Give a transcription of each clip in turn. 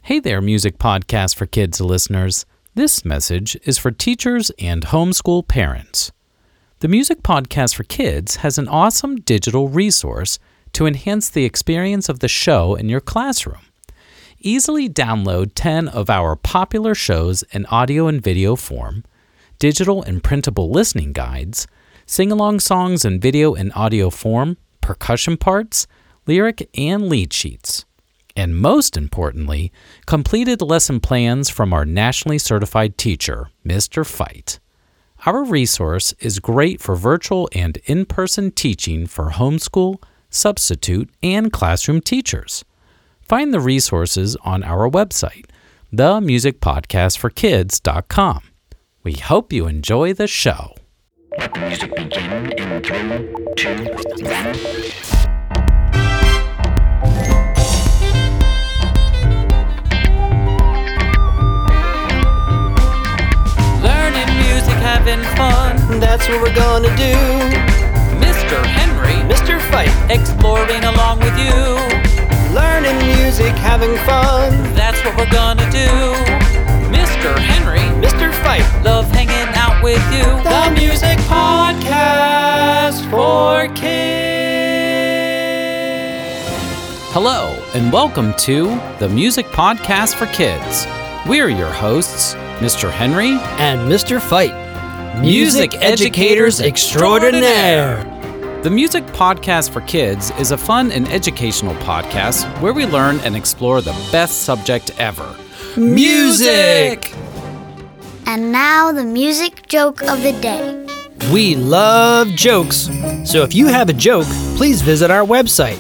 Hey there, Music Podcast for Kids listeners. This message is for teachers and homeschool parents. The Music Podcast for Kids has an awesome digital resource to enhance the experience of the show in your classroom. Easily download 10 of our popular shows in audio and video form, digital and printable listening guides, sing-along songs in video and audio form, percussion parts, lyric and lead sheets. And most importantly, completed lesson plans from our nationally certified teacher, Mr. Fight. Our resource is great for virtual and in-person teaching for homeschool, substitute, and classroom teachers. Find the resources on our website, themusicpodcastforkids.com. We hope you enjoy the show. Let music begin in 3, 2, 1. Having fun, that's what we're gonna do. Mr. Henry, Mr. Fight, exploring along with you. Learning music, having fun, that's what we're gonna do. Mr. Henry, Mr. Fight, love hanging out with you. The Music Podcast for Kids. Hello, and welcome to the Music Podcast for Kids. We're your hosts, Mr. Henry and Mr. Fight. Music educators extraordinaire. The Music Podcast for Kids is a fun and educational podcast where we learn and explore the best subject ever, music! And now the music joke of the day. We love jokes. So if you have a joke, please visit our website,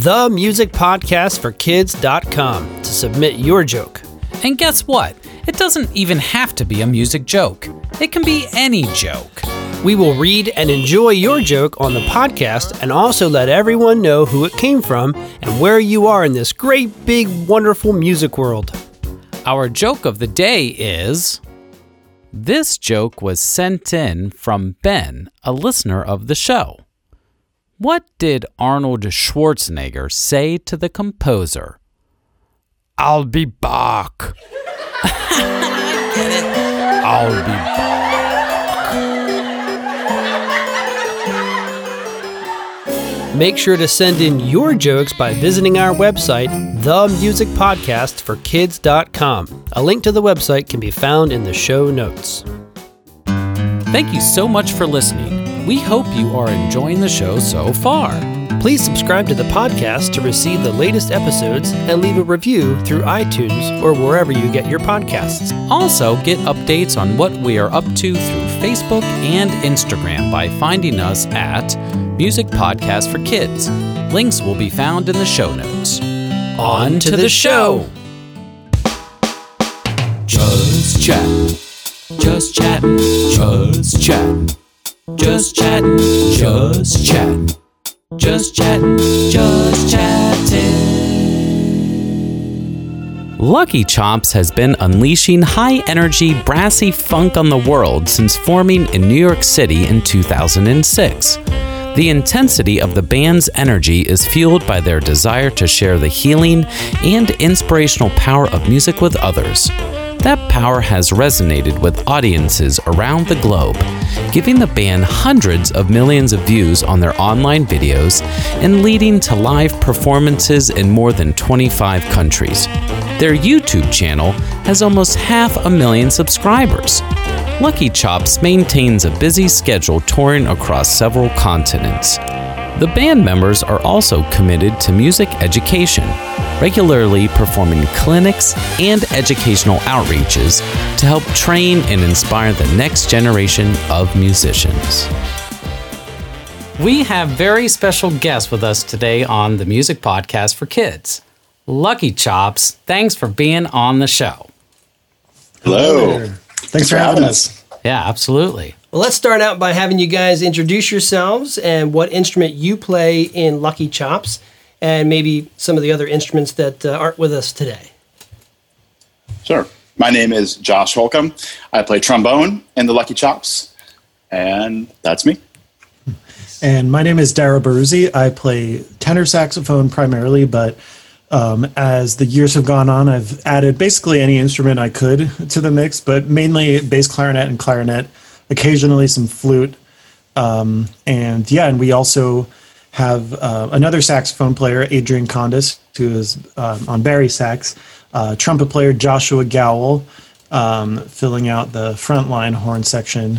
themusicpodcastforkids.com, to submit your joke. And guess what? It doesn't even have to be a music joke. It can be any joke. We will read and enjoy your joke on the podcast and also let everyone know who it came from and where you are in this great, big, wonderful music world. Our joke of the day is... This joke was sent in from Ben, a listener of the show. What did Arnold Schwarzenegger say to the composer? I'll be back. I get it. I'll be back. Make sure to send in your jokes by visiting our website, themusicpodcastforkids.com. A link to the website can be found in the show notes. Thank you so much for listening. We hope you are enjoying the show so far. Please subscribe to the podcast to receive the latest episodes and leave a review through iTunes or wherever you get your podcasts. Also, get updates on what we are up to through Facebook and Instagram by finding us at Music Podcast for Kids. Links will be found in the show notes. On to the show! Just chatting, just chatting, just chatting, just chatting, just chatting. Just chatting, just chatting. Lucky Chops has been unleashing high-energy, brassy funk on the world since forming in New York City in 2006. The intensity of the band's energy is fueled by their desire to share the healing and inspirational power of music with others. That power has resonated with audiences around the globe, giving the band hundreds of millions of views on their online videos and leading to live performances in more than 25 countries. Their YouTube channel has almost 500,000 subscribers. Lucky Chops maintains a busy schedule touring across several continents. The band members are also committed to music education, regularly performing clinics and educational outreaches to help train and inspire the next generation of musicians. We have very special guests with us today on the Music Podcast for Kids. Lucky Chops, thanks for being on the show. Hello. Thanks for having us. Yeah, absolutely. Well, let's start out by having you guys introduce yourselves and what instrument you play in Lucky Chops, and maybe some of the other instruments that aren't with us today. Sure. My name is Josh Holcomb. I play trombone in the Lucky Chops, and that's me. And my name is Dara Baruzzi. I play tenor saxophone primarily, but As the years have gone on, I've added basically any instrument I could to the mix, but mainly bass clarinet and clarinet, occasionally some flute. And we also have another saxophone player, Adrian Condis, who is on Barry sax, trumpet player Joshua Gowell, filling out the frontline horn section,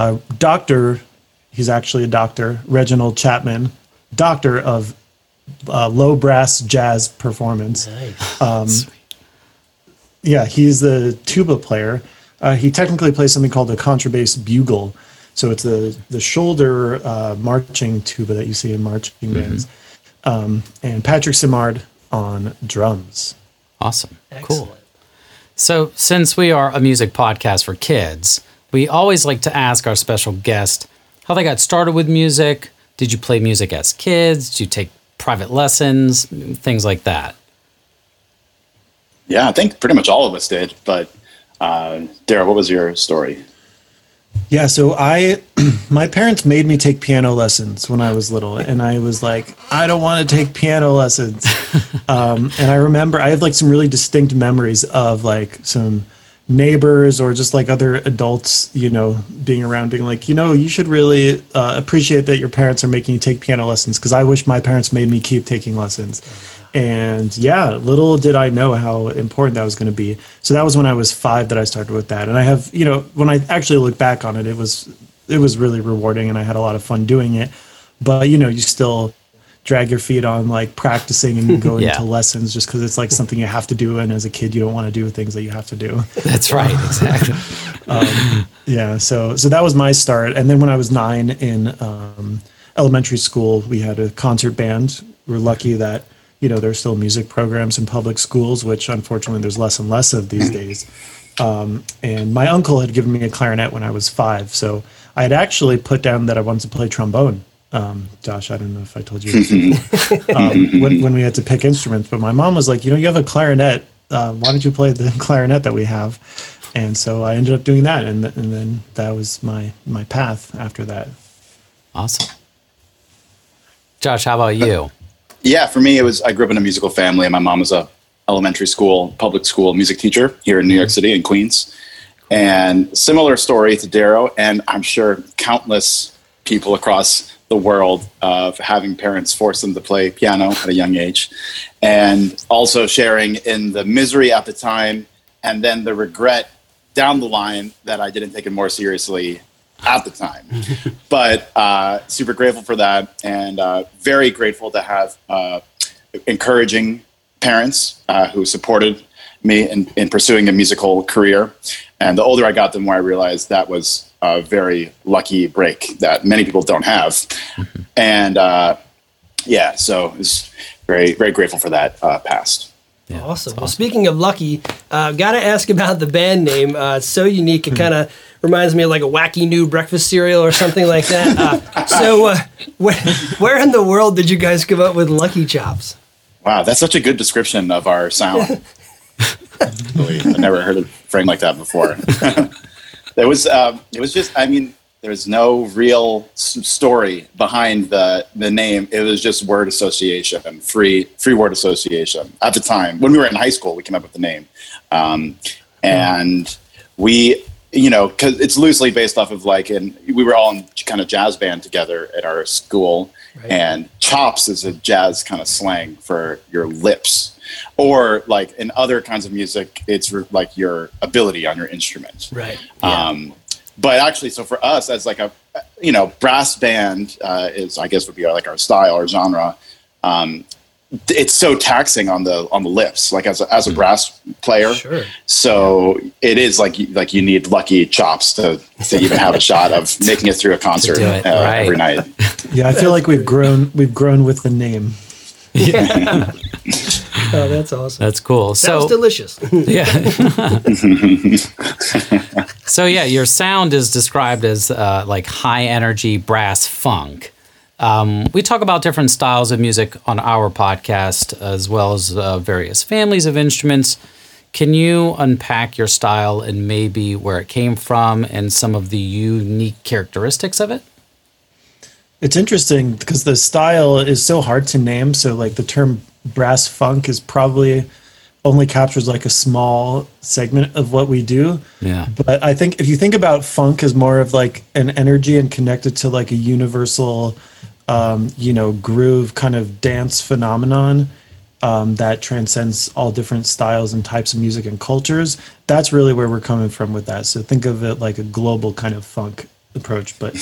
he's actually a doctor, Reginald Chapman, doctor of low brass jazz performance. Nice. He's the tuba player. He technically plays something called a contrabass bugle. So it's the shoulder marching tuba that you see in marching bands. And Patrick Simard on drums. Awesome. Excellent. Cool. So since we are a music podcast for kids, we always like to ask our special guest how they got started with music. Did you play music as kids? Did you take private lessons? Things like that. Yeah, I think pretty much all of us did. But Dara, what was your story? Yeah, so my parents made me take piano lessons when I was little, and I was like, I don't want to take piano lessons. And I remember I have like some really distinct memories of like some neighbors or just like other adults, being around, being like, you should really appreciate that your parents are making you take piano lessons, because I wish my parents made me keep taking lessons. And little did I know how important that was going to be. So that was when I was 5 that I started with that. And I have, when I actually look back on it, it was really rewarding, and I had a lot of fun doing it. But, you still drag your feet on like practicing and going to lessons just because it's like something you have to do. And as a kid, you don't want to do things that you have to do. That's right. Exactly. So that was my start. And then when I was 9 in elementary school, we had a concert band. We were lucky that there's still music programs in public schools, which unfortunately there's less and less of these days. And my uncle had given me a clarinet when I was 5. So I had actually put down that I wanted to play trombone. Josh, I don't know if I told you this when we had to pick instruments, but my mom was like, you have a clarinet. Why don't you play the clarinet that we have? And so I ended up doing that. And then that was my path after that. Awesome. Josh, how about you? Yeah, for me, I grew up in a musical family, and my mom was a elementary school, public school music teacher here in New York City in Queens. And similar story to Darrow, and I'm sure countless people across the world of having parents force them to play piano at a young age, and also sharing in the misery at the time and then the regret down the line that I didn't take it more seriously at the time. But super grateful for that, and very grateful to have encouraging parents who supported me in pursuing a musical career. And the older I got, the more I realized that was a very lucky break that many people don't have. And so it's very, very grateful for that past. Yeah, awesome. Well, speaking of lucky, got to ask about the band name. It's so unique. It kind of reminds me of like a wacky new breakfast cereal or something like that. So where in the world did you guys come up with Lucky Chops? Wow, that's such a good description of our sound. I've never heard a frame like that before. It was just, there's no real story behind the name. It was just word association, free word association. At the time, when we were in high school, we came up with the name. And we, because it's loosely based off of we were all in kind of jazz band together at our school. Right. And chops is a jazz kind of slang for your lips. Or like in other kinds of music, it's like your ability on your instrument. Right. But actually, so for us as like a, brass band is, I guess, would be like our style or genre. It's so taxing on the lips, like as a brass player. Sure. So it is like you need lucky chops to even have a shot of making it through a concert every night. Yeah, I feel like we've grown with the name. Yeah. Oh, that's awesome. That's cool. Sounds delicious. Yeah. So your sound is described as like high energy brass funk. We talk about different styles of music on our podcast, as well as various families of instruments. Can you unpack your style and maybe where it came from and some of the unique characteristics of it? It's interesting because the style is so hard to name. So like the term brass funk is probably only captures like a small segment of what we do. Yeah. But I think if you think about funk as more of like an energy and connected to like a universal, groove kind of dance phenomenon that transcends all different styles and types of music and cultures, that's really where we're coming from with that. So think of it like a global kind of funk approach, but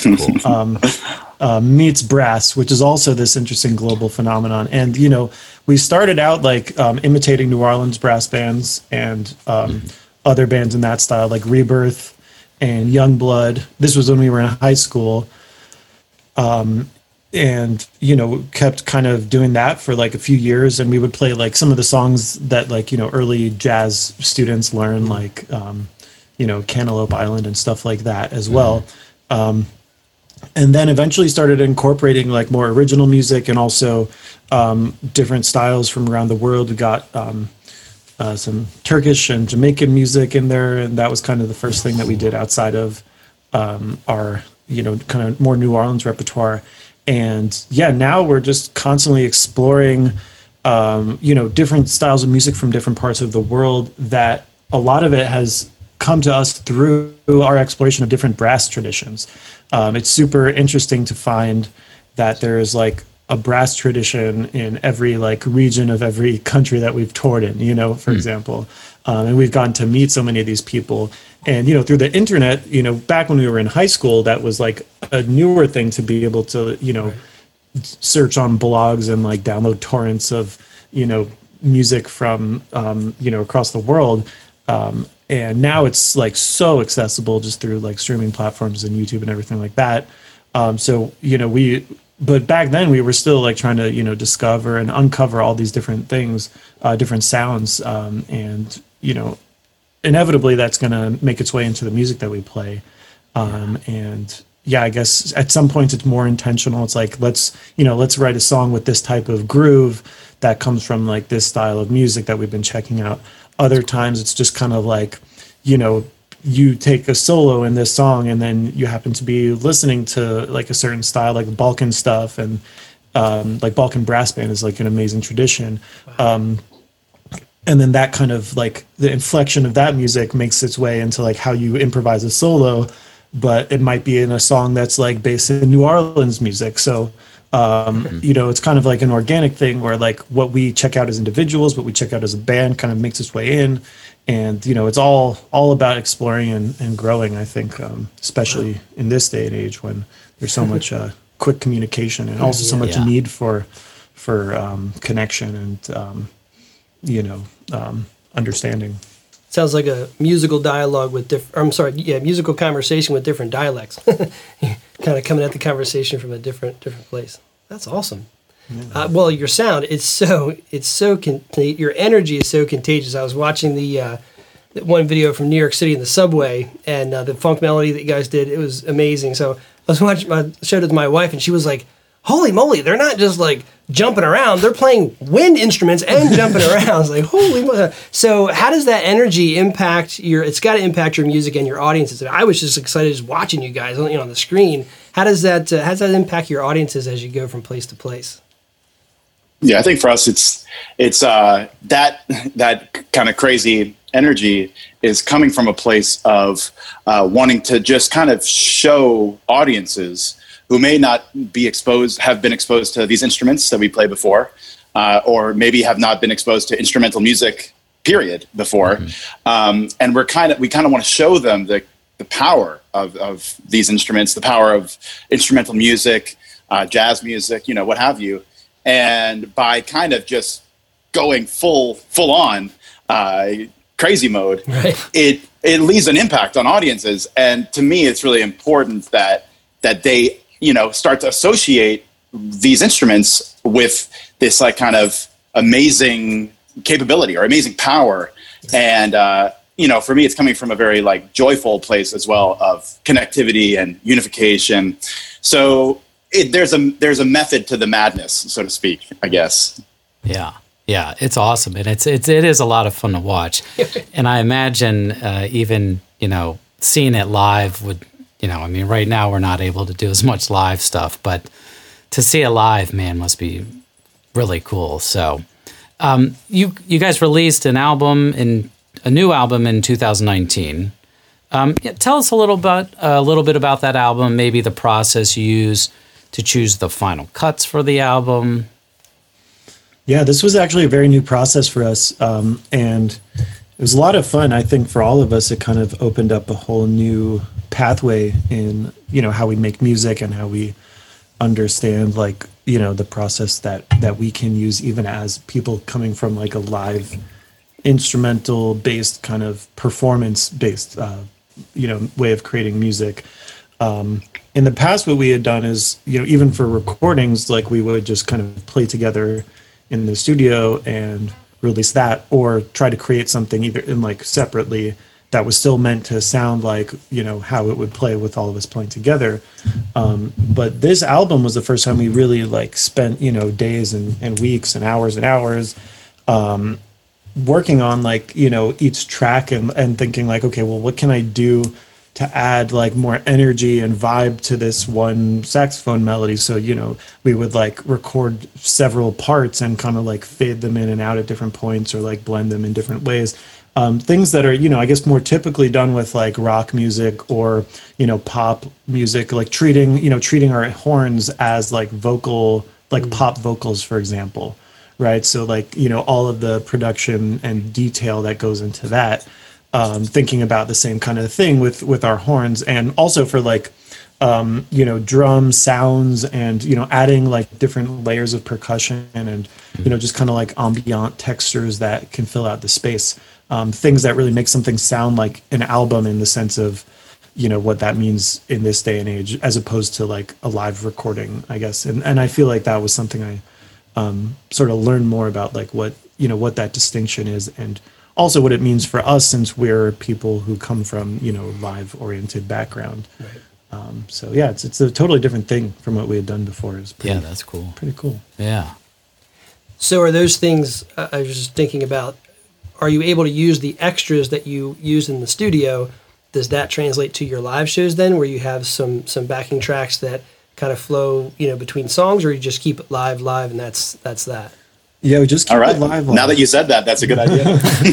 meets brass, which is also this interesting global phenomenon. And, we started out like imitating New Orleans brass bands and other bands in that style, like Rebirth and Youngblood. This was when we were in high school. And, kept kind of doing that for like a few years. And we would play like some of the songs that like, early jazz students learn, like, Cantaloupe Island and stuff like that as well. And then eventually started incorporating like more original music and also different styles from around the world. We got some Turkish and Jamaican music in there, and that was kind of the first thing that we did outside of our kind of more New Orleans repertoire. And now we're just constantly exploring different styles of music from different parts of the world, that a lot of it has come to us through our exploration of different brass traditions. It's super interesting to find that there is like a brass tradition in every like region of every country that we've toured in, for example. And we've gotten to meet so many of these people. And, through the internet, back when we were in high school, that was like a newer thing to be able to, search on blogs and like download torrents of, music from, across the world. And now it's like so accessible just through like streaming platforms and YouTube and everything like that. But back then we were still like trying to, discover and uncover all these different things, different sounds. And, inevitably that's going to make its way into the music that we play. I guess at some point it's more intentional. It's like, let's write a song with this type of groove that comes from like this style of music that we've been checking out. Other times it's just kind of like, you take a solo in this song and then you happen to be listening to like a certain style, like Balkan stuff, and like Balkan brass band is like an amazing tradition. And then that kind of like the inflection of that music makes its way into like how you improvise a solo, but it might be in a song that's like based in New Orleans music. So it's kind of like an organic thing where like what we check out as individuals, what we check out as a band kind of makes its way in. And, it's all about exploring and growing, I think, especially in this day and age when there's so much quick communication and also so much need for connection and, understanding. Sounds like a musical dialogue with musical conversation with different dialects. Kind of coming at the conversation from a different place. That's awesome. Yeah. Well, your sound, your energy is so contagious. I was watching the one video from New York City in the subway, and the funk melody that you guys did. It was amazing. So I showed it to my wife, and she was like, "Holy moly! They're not just like jumping around; they're playing wind instruments and jumping around." I was like, "Holy moly!" So how does that energy impact It's got to impact your music and your audiences. I was just excited just watching you guys on the screen. How does that impact your audiences as you go from place to place? Yeah, I think for us, it's that kind of crazy energy is coming from a place of wanting to just kind of show audiences who may not have been exposed to these instruments that we play before, or maybe have not been exposed to instrumental music, period, before. Mm-hmm. And we kind of want to show them the power of these instruments, the power of instrumental music, jazz music, what have you. And by kind of just going full on crazy mode, right, it leaves an impact on audiences. And to me, it's really important that they start to associate these instruments with this like kind of amazing capability or amazing power. And for me, it's coming from a very like joyful place as well of connectivity and unification. So there's a method to the madness, so to speak, I guess. Yeah, it's awesome, and it is a lot of fun to watch. And I imagine even seeing it live would, right now we're not able to do as much live stuff, but to see it live, man, must be really cool. So You guys released a new album in 2019. Tell us a little bit about that album, maybe the process you use to choose the final cuts for the album. Yeah, this was actually a very new process for us, and it was a lot of fun. I think for all of us, it kind of opened up a whole new pathway in how we make music and how we understand the process that we can use even as people coming from like a live instrumental based kind of performance based way of creating music. In the past, what we had done is even for recordings, like we would just kind of play together in the studio and release that, or try to create something either in separately that was still meant to sound like how it would play with all of us playing together. But this album was the first time we really spent days and weeks and hours working on each track and thinking okay, well, what can I do to add more energy and vibe to this one saxophone melody? So we would record several parts and kind of fade them in and out at different points, or blend them in different ways. Things that are I guess more typically done with rock music or pop music, treating our horns as vocal pop vocals, for example, right? So all of the production and detail that goes into that. Thinking about the same kind of thing with our horns, and also for drum sounds, and adding different layers of percussion, and just kind of ambient textures that can fill out the space. Things that really make something sound like an album in the sense of what that means in this day and age, as opposed to a live recording, I guess. And I feel like that was something I sort of learned more about, what that distinction is, and also what it means for us, since we're people who come from live oriented background. Right. So yeah, it's a totally different thing from what we had done before. That's cool. Pretty cool. Yeah. So are those things, I was just thinking about, are you able to use the extras that you use in the studio? Does that translate to your live shows then, where you have some backing tracks that kind of flow between songs, or you just keep it live and that's that? Yeah, we just keep it live. Now that you said that, that's a good idea.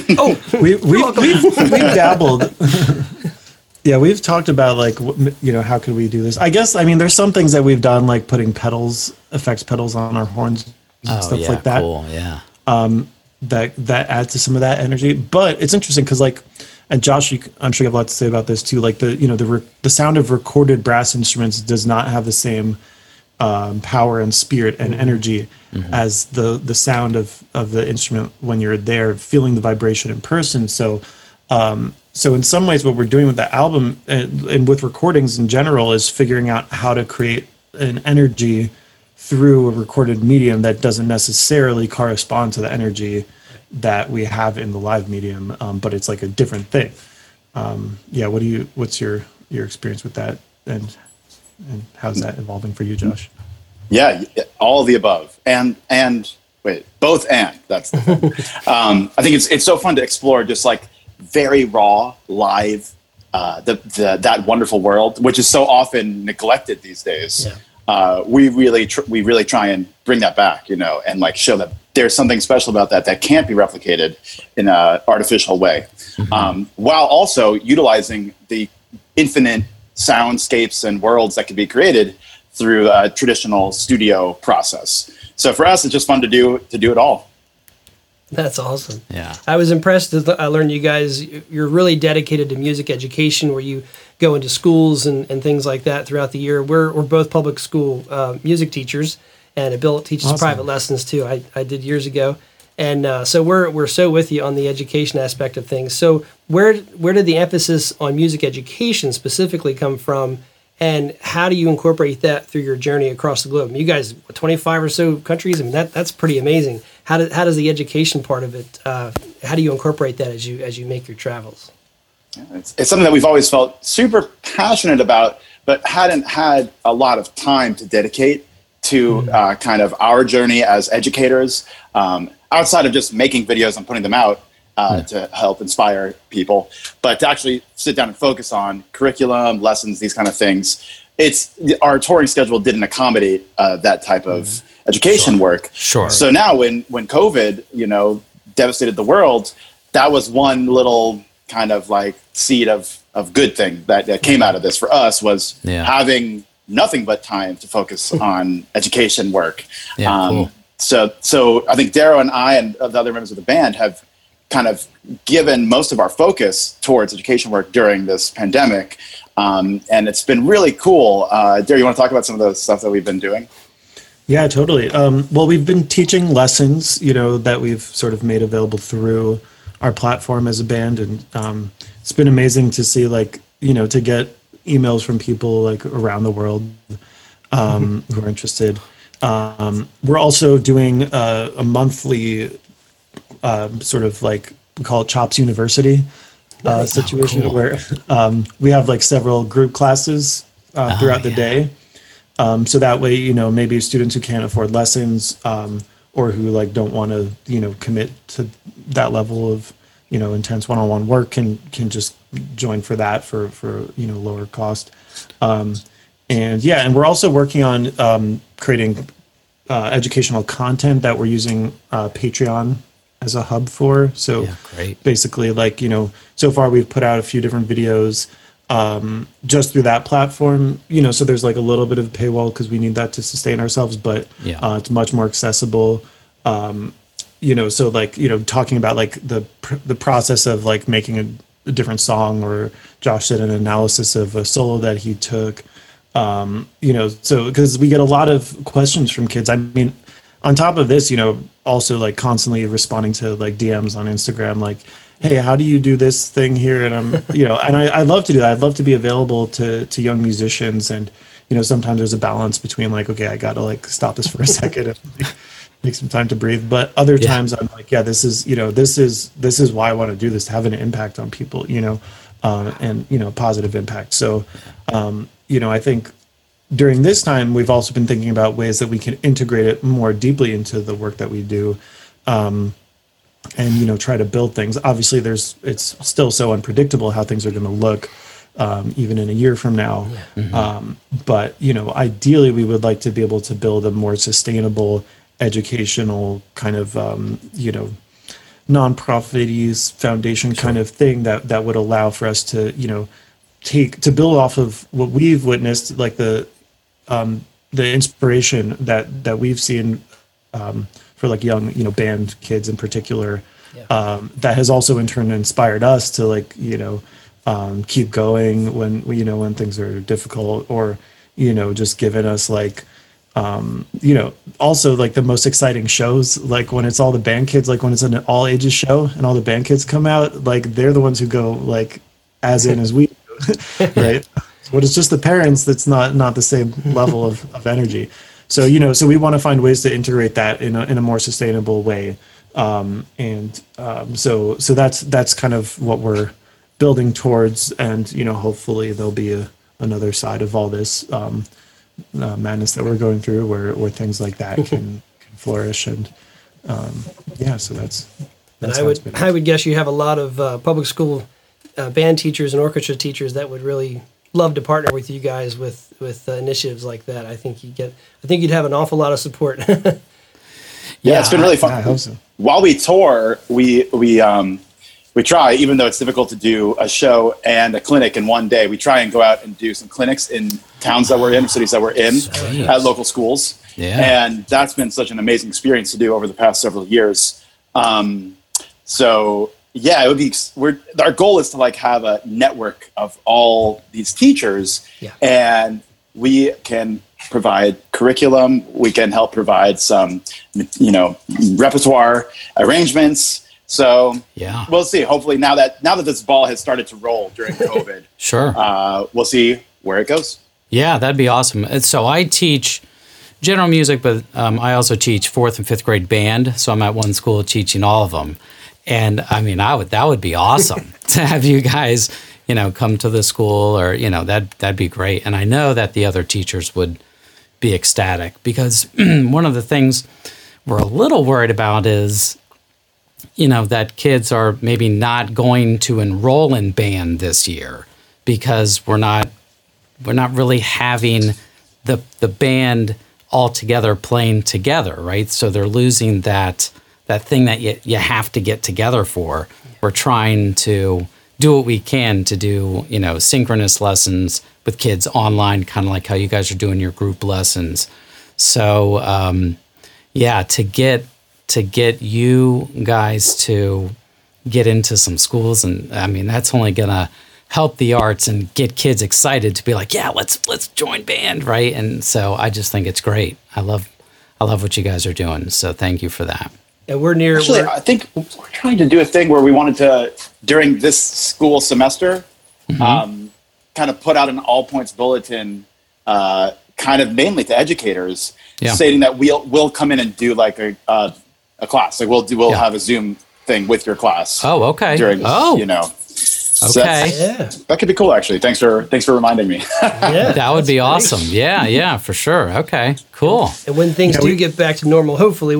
We've dabbled. Yeah, we've talked about how could we do this? I guess there's some things that we've done, like putting effects pedals on our horns, and stuff like that. Cool. Yeah. That adds to some of that energy. But it's interesting because and Josh, I'm sure you have a lot to say about this too. The sound of recorded brass instruments does not have the same power and spirit and energy as the sound of the instrument when you're there feeling the vibration in person. So in some ways, what we're doing with the album and with recordings in general is figuring out how to create an energy through a recorded medium that doesn't necessarily correspond to the energy that we have in the live medium, but it's a different thing. What's your experience with that, and how's that evolving for you, Josh? Yeah, all of the above, and wait, both and. That's the thing. I think it's so fun to explore just very raw live, that wonderful world, which is so often neglected these days. Yeah. We really try and bring that back, and show that there's something special about that can't be replicated in an artificial way, while also utilizing the infinite soundscapes and worlds that can be created through a traditional studio process. So for us, it's just fun to do it all. That's awesome. Yeah. I was impressed as I learned you guys, you're really dedicated to music education, where you go into schools and things like that throughout the year. We're both public school music teachers, and Bill teaches private lessons too. I did years ago. And so we're so with you on the education aspect of things. So where did the emphasis on music education specifically come from, and how do you incorporate that through your journey across the globe? You guys, 25 or so countries. That's pretty amazing. How does the education part of it? How do you incorporate that as you make your travels? It's something that we've always felt super passionate about, but hadn't had a lot of time to dedicate to kind of our journey as educators. Outside of just making videos and putting them out to help inspire people, but to actually sit down and focus on curriculum, lessons, these kind of things. Our touring schedule didn't accommodate that type of education work. Sure. So now when COVID, devastated the world, that was one little kind of like seed of good thing that came out of this for us was having nothing but time to focus on education work. Yeah, cool. So I think Darrow and I and the other members of the band have kind of given most of our focus towards education work during this pandemic. And it's been really cool. Darrow, you want to talk about some of the stuff that we've been doing? Yeah, totally. Well, we've been teaching lessons, that we've sort of made available through our platform as a band. And it's been amazing to see, to get emails from people around the world who are interested. We're also doing a monthrougly we call it Chops University situation, cool. Where we have several group classes throughout the day. So that way, maybe students who can't afford lessons or who don't want to, commit to that level of, intense one-on-one work can just join for that for lower cost. And we're also working on creating educational content that we're using Patreon as a hub for. So basically so far we've put out a few different videos just through that platform, so there's a little bit of a paywall because we need that to sustain ourselves, but it's much more accessible. So talking about the process of making a different song, or Josh did an analysis of a solo that he took, so because we get a lot of questions from kids. I mean, on top of this, also constantly responding to DMs on Instagram, hey, how do you do this thing here? And I'm, and I love to do that. I'd love to be available to young musicians. And, sometimes there's a balance between okay, I got to stop this for a second and take some time to breathe. But other times I'm this is why I want to do this, to have an impact on people, and, positive impact. So, I think during this time, we've also been thinking about ways that we can integrate it more deeply into the work that we do. And try to build things. Obviously, it's still so unpredictable how things are going to look, even in a year from now. But ideally, we would like to be able to build a more sustainable educational kind of nonprofit foundation kind of thing that would allow for us to to build off of what we've witnessed, the inspiration that we've seen. For young, band kids in particular, that has also in turn inspired us to keep going when things are difficult, or just given us also the most exciting shows, when it's all the band kids, when it's an all ages show and all the band kids come out, they're the ones who go as in as we do, right? But it's just the parents that's not the same level of energy. So, so we want to find ways to integrate that in a more sustainable way. So that's kind of what we're building towards. And, hopefully there'll be another side of all this madness that we're going through where things like that can flourish. And so that's and I would guess you have a lot of public school band teachers and orchestra teachers that would really love to partner with you guys with initiatives like that. I think you'd have an awful lot of support. Yeah, it's been really fun. I hope so. While we tour, we try, even though it's difficult to do a show and a clinic in one day, we try and go out and do some clinics in towns that we're in, or cities that we're in, at local schools. Yeah. And that's been such an amazing experience to do over the past several years. Yeah, it would be. Our goal is to have a network of all these teachers, and we can provide curriculum. We can help provide some, repertoire arrangements. So we'll see. Hopefully, now that this ball has started to roll during COVID, we'll see where it goes. Yeah, that'd be awesome. So I teach general music, but I also teach 4th and 5th grade band. So I'm at one school teaching all of them. And I mean, that would be awesome to have you guys, come to the school, or, that'd be great. And I know that the other teachers would be ecstatic, because one of the things we're a little worried about is, that kids are maybe not going to enroll in band this year because we're not really having the band all together playing together, right? So they're losing that thing that you have to get together for. We're trying to do what we can to do, synchronous lessons with kids online, kind of like how you guys are doing your group lessons. So, to get you guys to get into some schools, and I mean, that's only gonna help the arts and get kids excited to be like, yeah, let's join band, right? And so I just think it's great. I love what you guys are doing. So thank you for that. And we're near. Actually, I think we're trying to do a thing where we wanted to, during this school semester, kind of put out an all points bulletin, kind of mainly to educators, stating that we'll come in and do like a class. Like we'll have a Zoom thing with your class. Oh, okay. During So okay. That could be cool, actually. Thanks for reminding me. Yeah, that would be great. awesome. Yeah, for sure. Okay, cool. And when things do get back to normal, hopefully,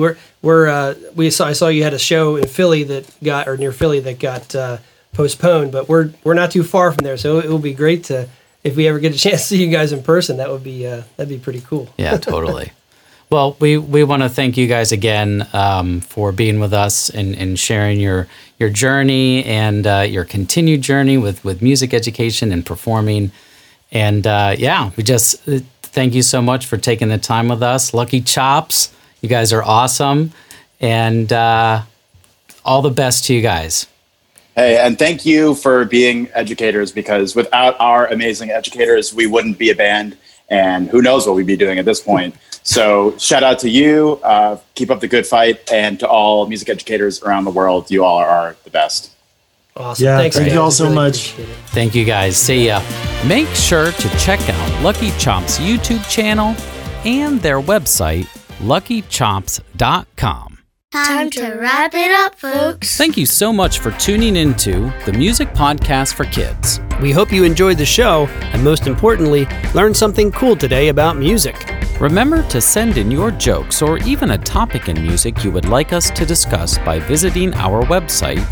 I saw you had a show in Philly near Philly that got postponed, but we're not too far from there, so it will be great to, if we ever get a chance to see you guys in person, that'd be pretty cool. Yeah, totally. Well, we want to thank you guys again for being with us and sharing your journey and your continued journey with music education and performing. And we just thank you so much for taking the time with us. Lucky Chops, you guys are awesome. And all the best to you guys. Hey, and thank you for being educators, because without our amazing educators, we wouldn't be a band. And who knows what we'd be doing at this point. So shout out to you. Keep up the good fight. And to all music educators around the world, you all are the best. Awesome. Yeah, Thanks, thank guys. you all so Really much. appreciate it. Thank you guys. See ya. Make sure to check out Lucky Chops' YouTube channel and their website, luckychops.com. Time to wrap it up, folks. Thank you so much for tuning into the Music Podcast for Kids. We hope you enjoyed the show, and most importantly, learned something cool today about music. Remember to send in your jokes or even a topic in music you would like us to discuss by visiting our website,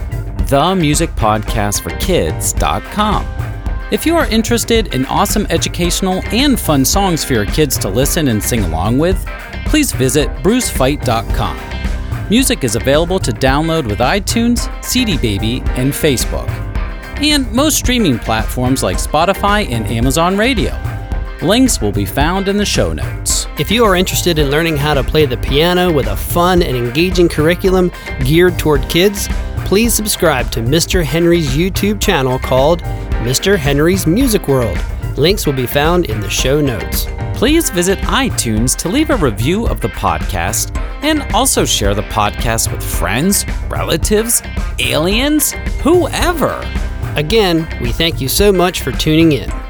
themusicpodcastforkids.com. If you are interested in awesome educational and fun songs for your kids to listen and sing along with, please visit brucefight.com. Music is available to download with iTunes, CD Baby, and Facebook, and most streaming platforms like Spotify and Amazon Radio. Links will be found in the show notes. If you are interested in learning how to play the piano with a fun and engaging curriculum geared toward kids, please subscribe to Mr. Henry's YouTube channel called Mr. Henry's Music World. Links will be found in the show notes. Please visit iTunes to leave a review of the podcast and also share the podcast with friends, relatives, aliens, whoever. Again, we thank you so much for tuning in.